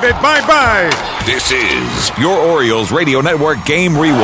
bid bye-bye. This is your Orioles Radio Network Game Rewind.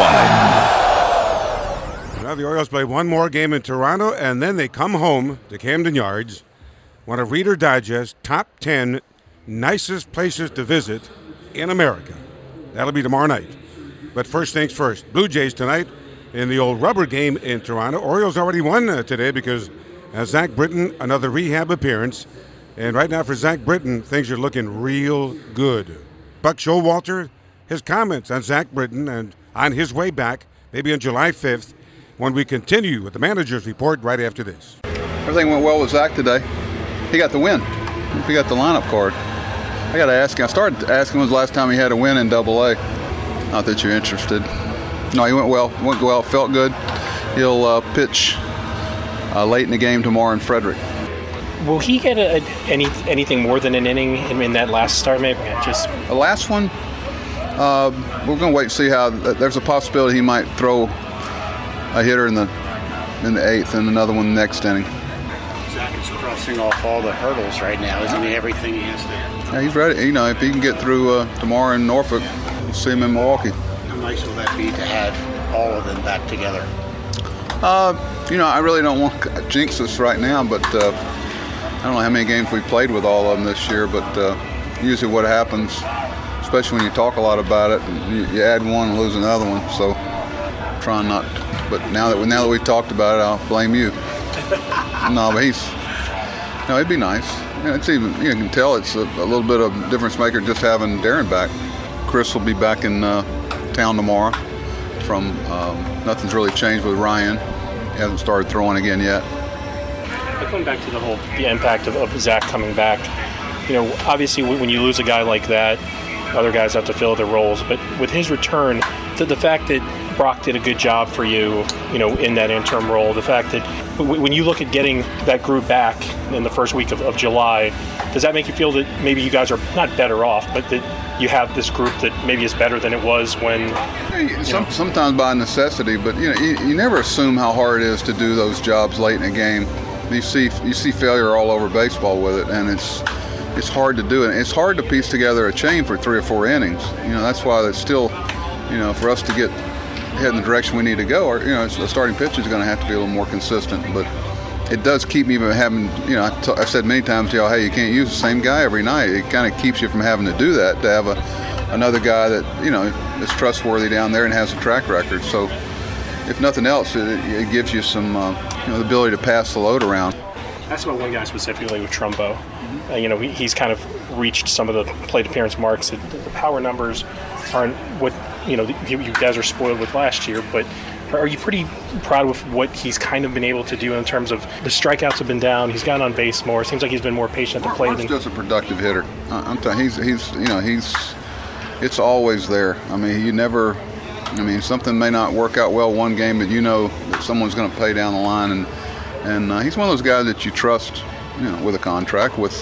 Now the Orioles play one more game in Toronto, and then they come home to Camden Yards. Want a Reader Digest top 10 nicest places to visit in America. That'll be tomorrow night. But first things first, Blue Jays tonight in the old rubber game in Toronto. Orioles already won today because Zach Britton, another rehab appearance. And right now for Zach Britton, things are looking real good. Buck Showalter, his comments on Zach Britton and on his way back, maybe on July 5th, when we continue with the manager's report right after this. Everything went well with Zach today. He got the win. He got the lineup card. I got to ask him. I started asking when was the last time he had a win in Double-A. Not that you're interested. No, he went well. Went well. Felt good. He'll pitch late in the game tomorrow in Frederick. Will he get anything more than an inning in that last start? Maybe the last one. We're going to wait and see how. There's a possibility he might throw a hitter in the 8th and another one next inning. Zach is crossing off all the hurdles right now, isn't he? Everything he has to. Yeah, he's ready. You know, if he can get through tomorrow in Norfolk, we'll see him in Milwaukee. How nice will that be to have all of them back together? I really don't want to jinx us right now, but I don't know how many games we've played with all of them this year, but usually what happens, especially when you talk a lot about it, you add one and lose another one, so trying not to. But now that we've talked about it, I'll blame you. No, but it'd be nice. It's even, you can tell it's a little bit of difference maker just having Darren back. Chris will be back in town tomorrow. Nothing's really changed with Ryan. He hasn't started throwing again yet. But going back to the impact of Zach coming back, obviously when you lose a guy like that, other guys have to fill their roles. But with his return, the fact that Brock did a good job for you, in that interim role, the fact that when you look at getting that group back in the first week of July, does that make you feel that maybe you guys are not better off, but that you have this group that maybe is better than it was when? Sometimes by necessity, but you never assume how hard it is to do those jobs late in a game. You see failure all over baseball with it, and it's hard to do it. It's hard to piece together a chain for 3 or 4 innings. That's why it's still, for us to get head in the direction we need to go, or the starting pitcher is going to have to be a little more consistent. But it does keep me from having, I've said many times to y'all, hey, you can't use the same guy every night. It kind of keeps you from having to do that, to have another guy that is trustworthy down there and has a track record. So if nothing else, it gives you some the ability to pass the load around. That's about one guy specifically with Trumbo. He's kind of reached some of the plate appearance marks. The power numbers aren't what you guys are spoiled with last year, but are you pretty proud with what he's kind of been able to do in terms of the strikeouts have been down? He's gotten on base more. It seems like he's been more patient at the plate. He's just a productive hitter. I'm telling you, it's always there. Something may not work out well one game, but that someone's going to pay down the line, and he's one of those guys that you trust, with a contract, with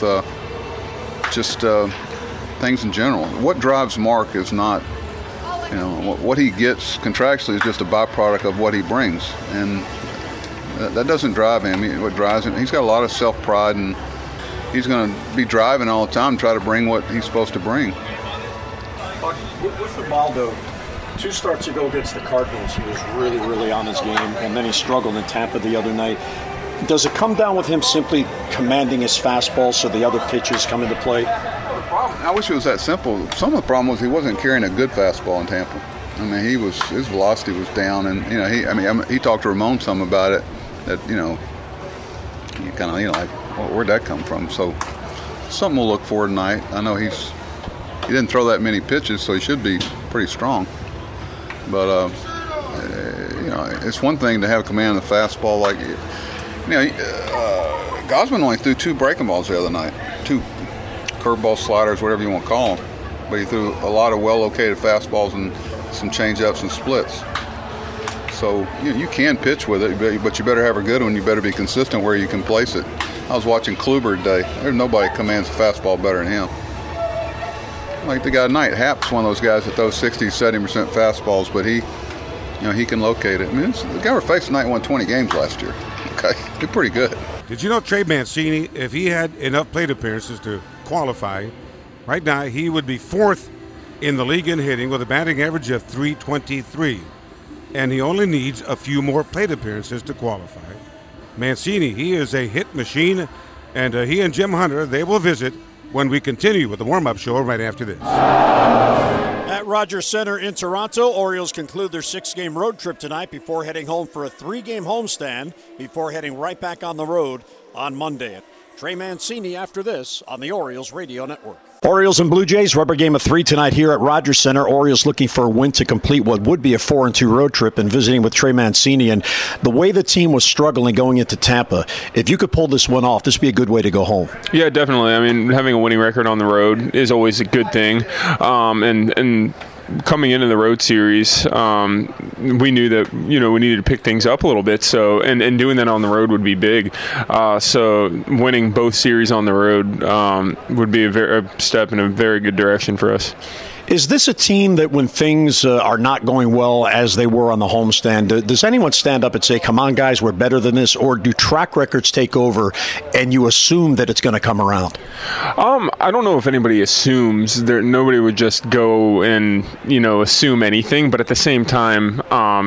things in general. What drives Mark is not, what he gets contractually is just a byproduct of what he brings, and that doesn't drive him. What drives him, he's got a lot of self-pride, and he's going to be driving all the time, try to bring what he's supposed to bring. With Ubaldo, 2 starts ago against the Cardinals, he was really, really on his game, and then he struggled in Tampa the other night. Does it come down with him simply commanding his fastball so the other pitches come into play? I wish it was that simple. Some of the problem was he wasn't carrying a good fastball in Tampa. His velocity was down, and he talked to Ramon some about it. That you kind of like, where'd that come from? So something we'll look for tonight. I know he didn't throw that many pitches, so he should be pretty strong. But it's one thing to have command of the fastball, like Gausman only threw 2 breaking balls the other night, 2 curveball sliders, whatever you want to call them. But he threw a lot of well-located fastballs and some change-ups and splits. So you can pitch with it, but you better have a good one. You better be consistent where you can place it. I was watching Kluber today. There's nobody commands a fastball better than him. Like the guy tonight, Happ's one of those guys that throws 60, 70% fastballs, but he can locate it. The guy we're facing tonight won 20 games last year. Okay, he's pretty good. Did you know Trey Mancini, if he had enough plate appearances to qualify, Right now, he would be 4th in the league in hitting with a batting average of .323. And he only needs a few more plate appearances to qualify. Mancini, he is a hit machine, and he and Jim Hunter, they will visit when we continue with the warm-up show right after this. At Rogers Center in Toronto, Orioles conclude their 6-game road trip tonight before heading home for a 3-game homestand before heading right back on the road on Monday. Trey Mancini after this on the Orioles Radio Network. Orioles and Blue Jays, rubber game of 3 tonight here at Rogers Center. Orioles looking for a win to complete what would be a 4-2 road trip and visiting with Trey Mancini. And the way the team was struggling going into Tampa, if you could pull this one off, this would be a good way to go home. Yeah, definitely. I mean, having a winning record on the road is always a good thing. And coming into the road series, we knew that, we needed to pick things up a little bit. So, and doing that on the road would be big. So winning both series on the road would be a step in a very good direction for us. Is this a team that when things are not going well as they were on the homestand, does anyone stand up and say, come on, guys, we're better than this? Or do track records take over and you assume that it's going to come around? I don't know if anybody assumes. Nobody would just go and, assume anything. But at the same time,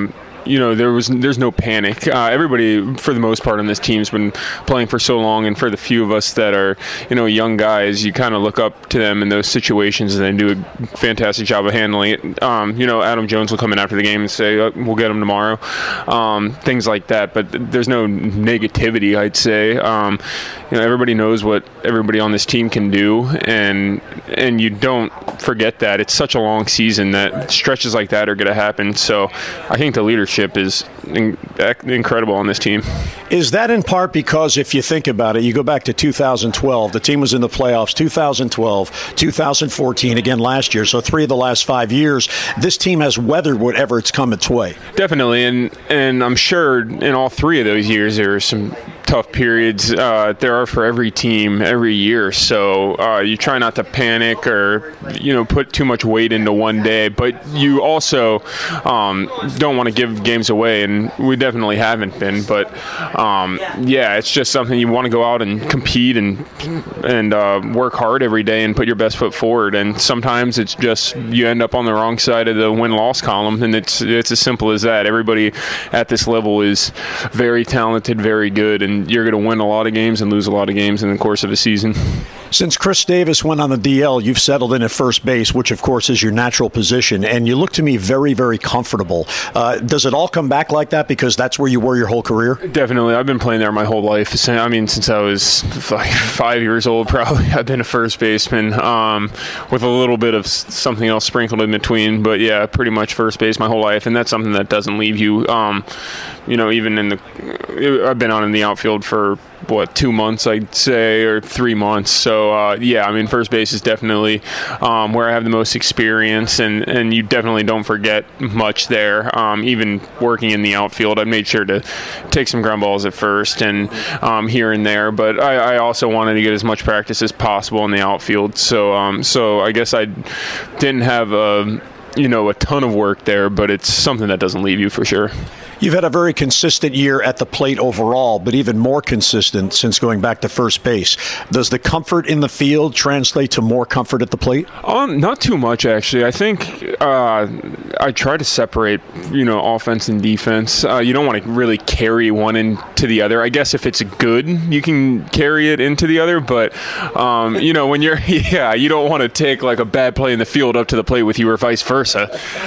there's no panic. Everybody, for the most part, on this team's been playing for so long, and for the few of us that are, young guys, you kind of look up to them in those situations, and they do a fantastic job of handling it. Adam Jones will come in after the game and say, we'll get him tomorrow. Things like that, but there's no negativity, I'd say. Everybody knows what everybody on this team can do, and you don't forget that. It's such a long season that stretches like that are going to happen. So I think the leadership is incredible on this team. Is that in part because if you think about it, you go back to 2012, the team was in the playoffs, 2012, 2014, again last year, so 3 of the last 5 years, this team has weathered whatever it's come its way. Definitely, and I'm sure in all 3 of those years there are some tough periods. There are for every team every year, so you try not to panic or put too much weight into one day, but you also don't want to give games away, and we definitely haven't been. But it's just something you want to go out and compete and work hard every day and put your best foot forward. And sometimes it's just you end up on the wrong side of the win-loss column, and it's as simple as that. Everybody at this level is very talented, very good, and you're going to win a lot of games and lose a lot of games in the course of a season. Since Chris Davis went on the DL, you've settled in at first base, which, of course, is your natural position, and you look to me very, very comfortable. Does it all come back like that because that's where you were your whole career? Definitely. I've been playing there my whole life. Since I was 5 years old, probably. I've been a first baseman with a little bit of something else sprinkled in between, but, yeah, pretty much first base my whole life, and that's something that doesn't leave you. Even I've been on in the outfield for 2 months, I'd say, or 3 months. So, first base is definitely where I have the most experience, and you definitely don't forget much there. Even working in the outfield, I made sure to take some ground balls at first and here and there, but I also wanted to get as much practice as possible in the outfield. So I guess I didn't have a ton of work there, but it's something that doesn't leave you for sure. You've had a very consistent year at the plate overall, but even more consistent since going back to first base. Does the comfort in the field translate to more comfort at the plate? Not too much, actually. I think I try to separate, offense and defense. You don't want to really carry one into the other. I guess if it's good, you can carry it into the other, but, when you're, you don't want to take like a bad play in the field up to the plate with you or vice versa.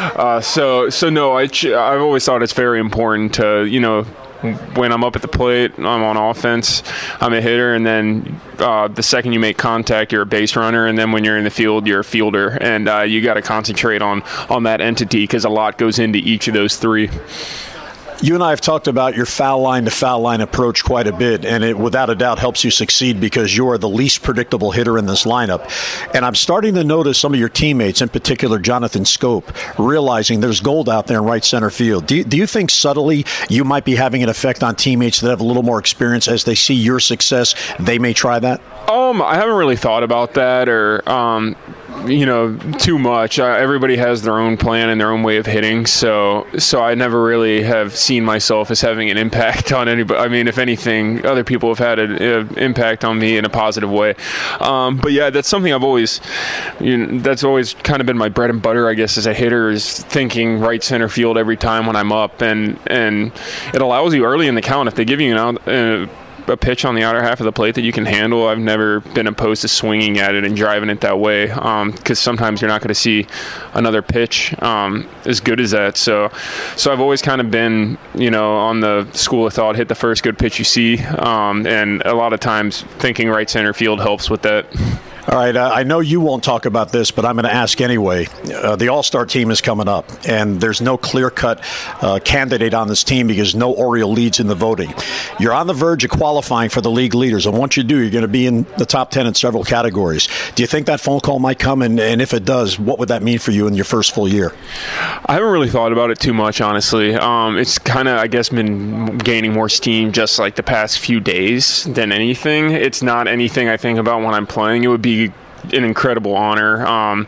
No, I've always thought it's very important to, when I'm up at the plate, I'm on offense, I'm a hitter, and then the second you make contact, you're a base runner, and then when you're in the field, you're a fielder, and you got to concentrate on that entity because a lot goes into each of those 3. You and I have talked about your foul line to foul line approach quite a bit, and it without a doubt helps you succeed because you are the least predictable hitter in this lineup. And I'm starting to notice some of your teammates, in particular Jonathan Scope, realizing there's gold out there in right center field. Do you think subtly you might be having an effect on teammates that have a little more experience as they see your success, they may try that? I haven't really thought about that, or too much. Everybody has their own plan and their own way of hitting, so I never really have seen myself as having an impact on anybody. I mean, if anything, other people have had an impact on me in a positive way. But yeah, that's something I've always, that's always kind of been my bread and butter, I guess, as a hitter, is thinking right center field every time when I'm up, and it allows you early in the count, if they give you a pitch on the outer half of the plate that you can handle. I've never been opposed to swinging at it and driving it that way, because sometimes you're not going to see another pitch as good as that. So I've always kind of been, on the school of thought, hit the first good pitch you see, and a lot of times thinking right center field helps with that. All right, I know you won't talk about this, but I'm going to ask anyway. The All-Star team is coming up, and there's no clear-cut candidate on this team because no Oriole leads in the voting. You're on the verge of qualifying for the league leaders, and once you do, you're going to be in the top 10 in several categories. Do you think that phone call might come, and if it does, what would that mean for you in your first full year? I haven't really thought about it too much, honestly. It's kind of, I guess, been gaining more steam just like the past few days than anything. It's not anything I think about when I'm playing. It would be an incredible honor.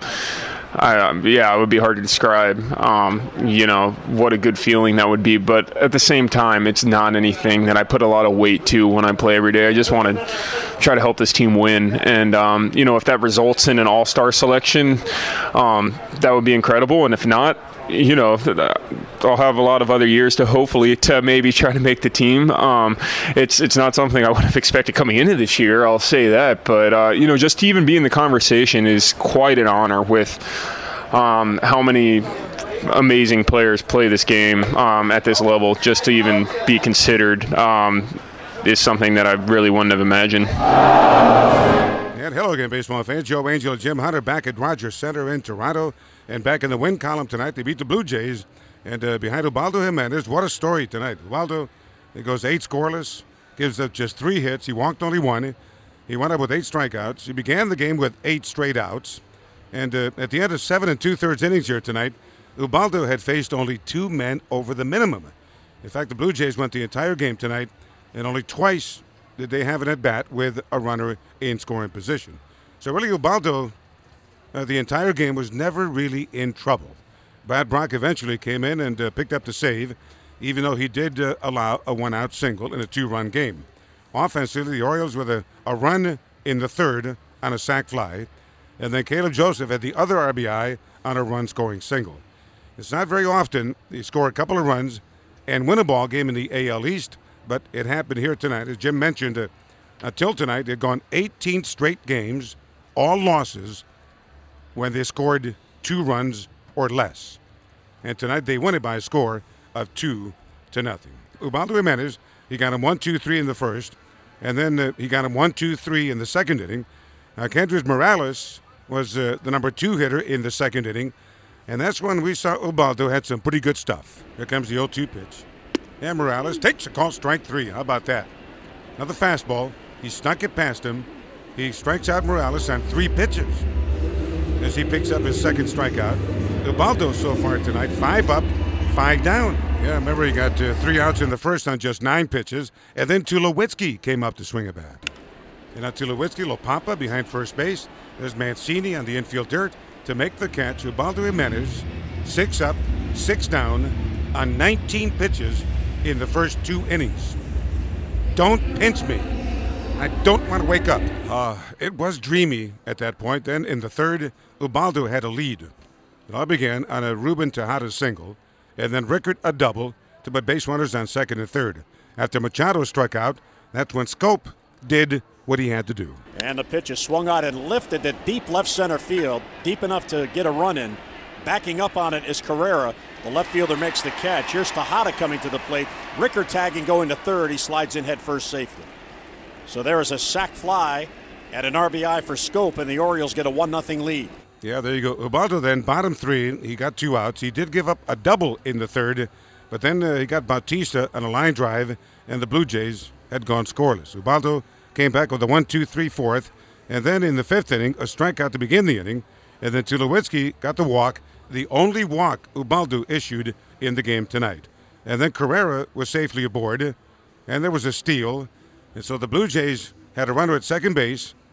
It would be hard to describe, what a good feeling that would be. But at the same time, it's not anything that I put a lot of weight to when I play every day. I just want to try to help this team win. And, if that results in an all-star selection, that would be incredible. And if not, I'll have a lot of other years to maybe try to make the team. It's not something I would have expected coming into this year, I'll say that. But, just to even be in the conversation is quite an honor with how many amazing players play this game at this level. Just to even be considered is something that I really wouldn't have imagined. And hello again, baseball fans. Joe Angel and Jim Hunter back at Rogers Center in Toronto. And back in the win column tonight, they beat the Blue Jays. And behind Ubaldo Jimenez, what a story tonight. Ubaldo, he goes 8 scoreless, gives up just 3 hits. He walked only 1. He wound up with 8 strikeouts. He began the game with 8 straight outs. And at the end of 7 2/3 innings here tonight, Ubaldo had faced only 2 men over the minimum. In fact, the Blue Jays went the entire game tonight, and only twice did they have an at-bat with a runner in scoring position. So really, Ubaldo, the entire game, was never really in trouble. Brad Brach eventually came in and picked up the save, even though he did allow a 1-out single in a 2-run game. Offensively, the Orioles with a run in the 3rd on a sac fly, and then Caleb Joseph had the other RBI on a run-scoring single. It's not very often you score a couple of runs and win a ball game in the AL East, but it happened here tonight. As Jim mentioned, until tonight, they'd gone 18 straight games, all losses, when they scored 2 runs or less. And tonight they won it by a score of 2-0. Ubaldo Jimenez, he got him 1-2-3 in the first, and then he got him 1-2-3 in the second inning. Kendrys Morales was the number 2 hitter in the second inning, and that's when we saw Ubaldo had some pretty good stuff. Here comes the 0-2 pitch. And Morales takes a call, strike 3. How about that? Another fastball. He snuck it past him. He strikes out Morales on 3 pitches as he picks up his second strikeout. Ubaldo so far tonight, 5 up, 5 down. Yeah, remember he got 3 outs in the first on just 9 pitches, and then Tulowitzki came up to swing a bat. And now Tulowitzki, Lopapa behind first base. There's Mancini on the infield dirt to make the catch. Ubaldo Jimenez, 6 up, 6 down on 19 pitches in the first 2 innings. Don't pinch me. I don't want to wake up. It was dreamy at that point. Then in the 3rd, Ubaldo had a lead. It all began on a Ruben Tejada single, and then Rickert a double to put base runners on 2nd and 3rd. After Machado struck out, that's when Scope did what he had to do. And the pitch is swung out and lifted to deep left center field, deep enough to get a run in. Backing up on it is Carrera. The left fielder makes the catch. Here's Tejada coming to the plate. Rickert tagging going to 3rd. He slides in head first safely. So there is a sac fly and an RBI for Scope, and the Orioles get a 1-0 lead. Yeah, there you go. Ubaldo then, bottom 3, he got 2 outs. He did give up a double in the 3rd, but then he got Bautista on a line drive, and the Blue Jays had gone scoreless. Ubaldo came back with a 1-2-3 4th, and then in the 5th inning, a strikeout to begin the inning, and then Tulowitzki got the walk, the only walk Ubaldo issued in the game tonight. And then Carrera was safely aboard, and there was a steal. And so the Blue Jays had a runner at second base,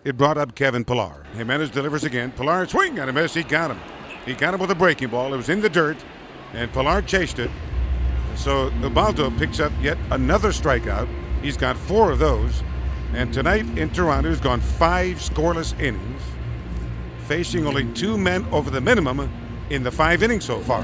it brought up Kevin Pillar. Jimenez delivers again. Pillar swing and a miss. He got him. He got him with a breaking ball. It was in the dirt, and Pillar chased it. So Ubaldo picks up yet another strikeout. He's got 4 of those. And tonight in Toronto, he's gone 5 scoreless innings, facing only 2 men over the minimum in the 5 innings so far.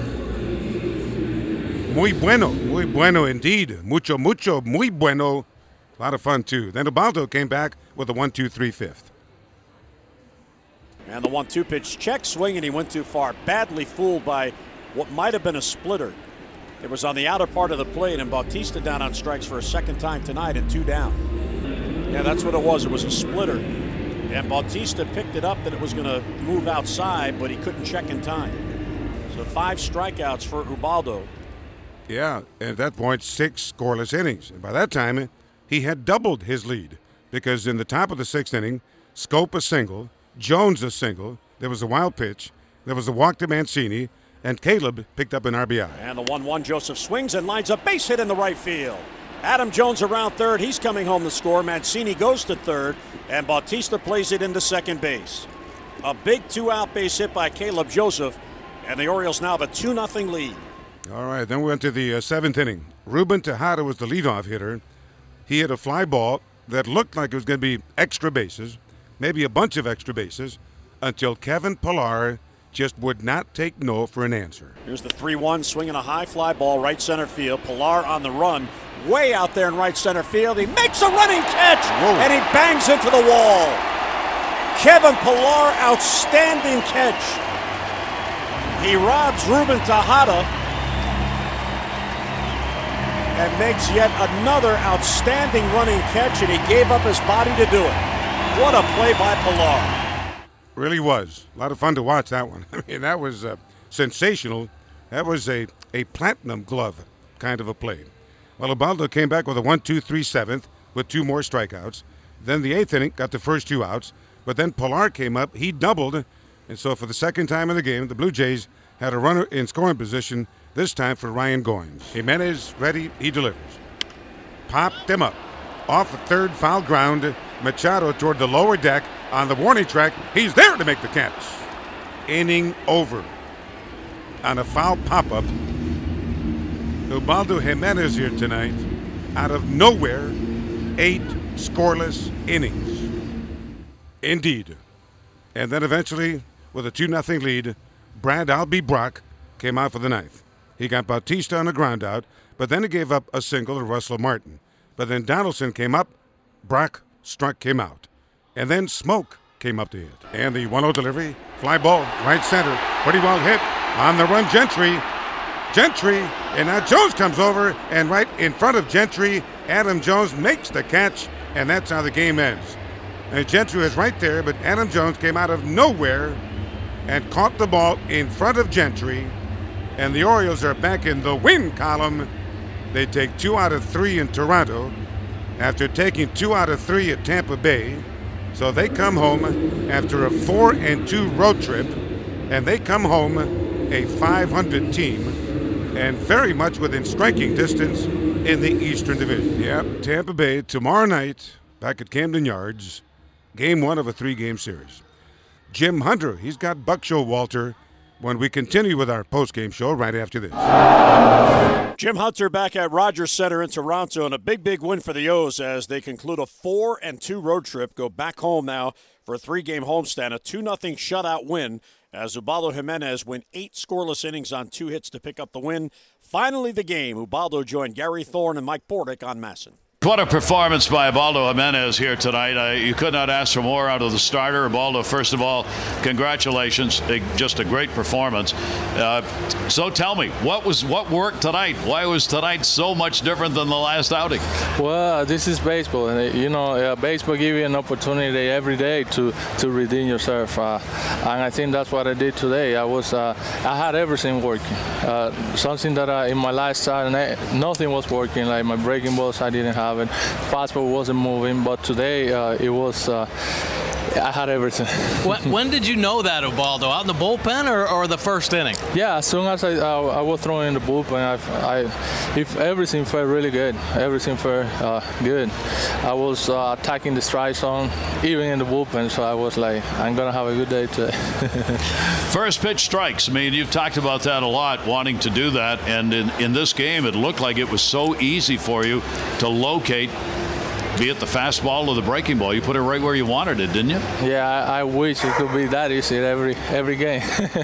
Muy bueno indeed. Mucho, muy bueno. A lot of fun, too. Then Ubaldo came back with a 1-2-3 fifth. And the 1-2 pitch, check swing, and he went too far. Badly fooled by what might have been a splitter. It was on the outer part of the plate, and Bautista down on strikes for a second time tonight and 2 down. Yeah, that's what it was. It was a splitter. And Bautista picked it up that it was going to move outside, but he couldn't check in time. So 5 strikeouts for Ubaldo. Yeah, at that point, 6 scoreless innings. And by that time, he had doubled his lead because in the top of the 6th inning, Schoop a single, Jones a single, there was a wild pitch, there was a walk to Mancini, and Caleb picked up an RBI. And the 1-1, Joseph swings and lines a base hit in the right field. Adam Jones around third. He's coming home to score. Mancini goes to third, and Bautista plays it into second base. A big 2-out base hit by Caleb Joseph, and the Orioles now have a 2-0 lead. All right, then we went to the 7th inning. Ruben Tejada was the leadoff hitter. He hit a fly ball that looked like it was going to be extra bases, maybe a bunch of extra bases, until Kevin Pillar just would not take no for an answer. Here's the 3-1, swinging a high fly ball right center field. Pillar on the run, way out there in right center field. He makes a running catch, and he bangs into the wall. Kevin Pillar, outstanding catch. He robs Ruben Tejada and makes yet another outstanding running catch, and he gave up his body to do it. What a play by Pillar. Really was. A lot of fun to watch that one. I mean, that was sensational. That was a platinum glove kind of a play. Well, Ubaldo came back with a 1-2-3 7th with 2 more strikeouts. Then the 8th inning got the first 2 outs, but then Pillar came up. He doubled, and so for the second time in the game, the Blue Jays had a runner in scoring position, this time for Ryan Goins. Jimenez ready, he delivers. Popped him up. Off the third, foul ground. Machado toward the lower deck on the warning track. He's there to make the catch. Inning over. On a foul pop-up. Ubaldo Jimenez here tonight. Out of nowhere, 8 scoreless innings. Indeed. And then eventually, with a 2-0 lead, Brad Albie Brock came out for the 9th. He got Bautista on a ground out, but then he gave up a single to Russell Martin. But then Donaldson came up, Brock struck him out. And then Smoke came up to hit. And the 1-0 delivery, fly ball, right center, pretty well hit. On the run, Gentry, and now Jones comes over, and right in front of Gentry, Adam Jones makes the catch, and that's how the game ends. And Gentry was right there, but Adam Jones came out of nowhere and caught the ball in front of Gentry, and the Orioles are back in the win column. They take 2 out of 3 in Toronto after taking 2 out of 3 at Tampa Bay. So they come home after a 4-2 road trip, and they come home a 500 team and very much within striking distance in the Eastern Division. Yep, Tampa Bay tomorrow night back at Camden Yards, game 1 of a 3-game series. Jim Hunter, he's got Buck Showalter when we continue with our post-game show right after this. Jim Hunter back at Rogers Center in Toronto, and a big win for the O's as they conclude a 4-2 road trip, go back home now for a 3-game homestand, a 2-0 shutout win as Ubaldo Jimenez went 8 scoreless innings on 2 hits to pick up the win. Finally the game, Ubaldo joined Gary Thorne and Mike Bordick on MASN. What a performance by Ubaldo Jimenez here tonight. You could not ask for more out of the starter. Ubaldo, first of all, congratulations. Just a great performance. So tell me, what worked tonight? Why was tonight so much different than the last outing? Well, this is baseball. And, baseball gives you an opportunity every day to redeem yourself. And I think that's what I did today. I had everything working. Something that in my last start, nothing was working. Like my breaking balls, I didn't have it. Fastball wasn't moving, but today it was I had everything. When did you know that, Ubaldo? Out in the bullpen or the first inning? Yeah, as soon as I was throwing in the bullpen, if everything felt really good. Everything felt good. I was attacking the strike zone, even in the bullpen, so I was like, I'm going to have a good day today. First pitch strikes. I mean, you've talked about that a lot, wanting to do that. And in this game, it looked like it was so easy for you to locate, be it the fastball or the breaking ball. You put it right where you wanted it, didn't you? Yeah, I wish it could be that easy every game.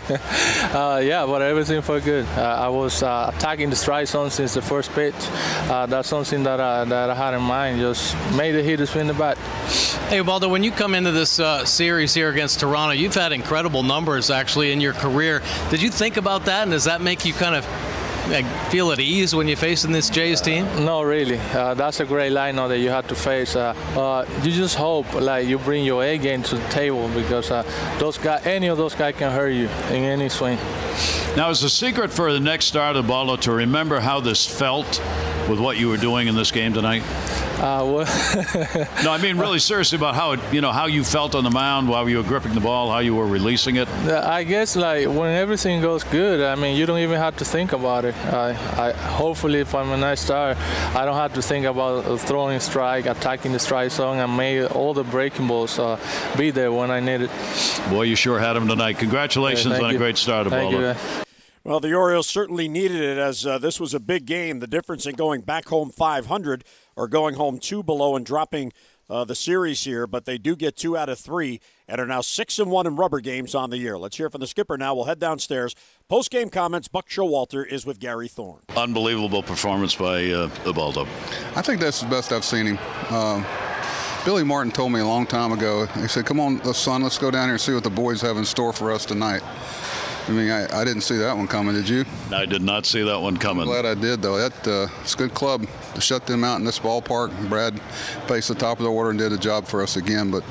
Yeah, but everything felt good. I was attacking the strike zone since the first pitch. That's something that I had in mind. Just made the hitter spin the bat. Hey, Ubaldo, when you come into this series here against Toronto, you've had incredible numbers actually in your career. Did you think about that, and does that make you kind of feel at ease when you're facing this Jays team? No, really. That's a great lineup that you have to face. You just hope like you bring your A game to the table, because any of those guys can hurt you in any swing. Now, is the secret for the next start of Ubaldo to remember how this felt with what you were doing in this game tonight? No, I mean really seriously about how you felt on the mound while you were gripping the ball, how you were releasing it. I guess like when everything goes good, I mean you don't even have to think about it. Hopefully, if I'm a nice starter, I don't have to think about throwing strike, attacking the strike zone, and make all the breaking balls be there when I need it. Boy, you sure had them tonight. Congratulations on a great start, Ubaldo. Well, the Orioles certainly needed it, as this was a big game. The difference in going back home 500 or going home 2 below and dropping the series here, but they do get 2 out of 3 and are now 6-1 in rubber games on the year. Let's hear from the skipper now. We'll head downstairs. Post-game comments, Buck Showalter is with Gary Thorne. Unbelievable performance by Ubaldo. I think that's the best I've seen him. Billy Martin told me a long time ago, he said, come on, son, let's go down here and see what the boys have in store for us tonight. I mean, I didn't see that one coming, did you? I did not see that one coming. I'm glad I did, though. It's a good club to shut them out in this ballpark. Brad faced the top of the order and did a job for us again, but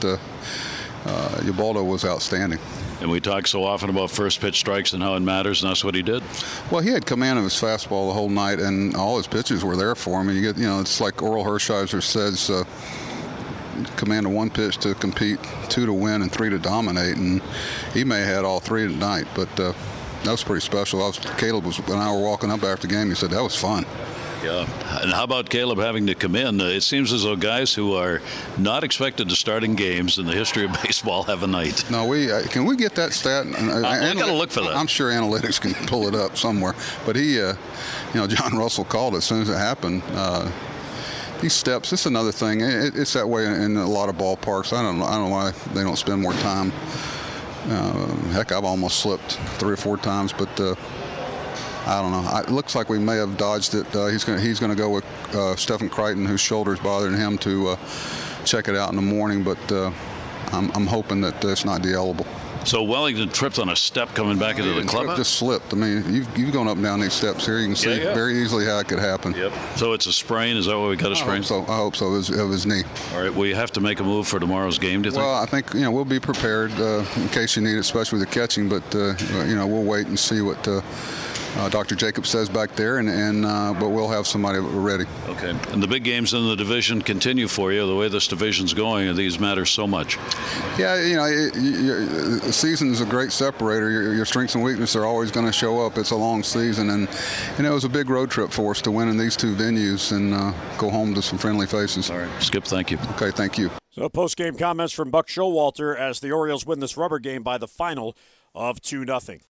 Ubaldo was outstanding. And we talk so often about first pitch strikes and how it matters, and that's what he did. Well, he had command of his fastball the whole night, and all his pitches were there for him. And it's like Oral Hershiser says, command of one pitch to compete, 2 to win, and 3 to dominate. And he may have had all 3 tonight, but that was pretty special. Caleb was, when I were walking up after the game, he said that was fun. Yeah. And how about Caleb having to come in? It seems as though guys who are not expected to start in games in the history of baseball have a night. No, can we get that stat? I got to look for that. I'm sure analytics can pull it up somewhere. But he, John Russell called it as soon as it happened. These steps, it's another thing. It's that way in a lot of ballparks. I don't know why they don't spend more time. Heck, I've almost slipped 3 or 4 times, but I don't know. It looks like we may have dodged it. He's going to go with Stephen Crichton, whose shoulder's bothering him, to check it out in the morning. But I'm hoping that it's not dealable. So Wellington tripped on a step coming back into the clubhouse? Just slipped. I mean, you've gone up and down these steps here. You can see very easily how it could happen. Yep. So it's a sprain? Is that what we got, a sprain? I hope so. Of his knee. All right. Will you have to make a move for tomorrow's game, do you think? Well, I think, we'll be prepared in case you need it, especially with the catching. But, we'll wait and see what Dr. Jacobs says back there, but we'll have somebody ready. Okay. And the big games in the division continue for you. The way this division's going, these matter so much. Yeah, the season is a great separator. Your strengths and weaknesses are always going to show up. It's a long season, and it was a big road trip for us to win in these 2 venues and go home to some friendly faces. All right. Skip, thank you. Okay, thank you. So post-game comments from Buck Showalter as the Orioles win this rubber game by the final of 2-0.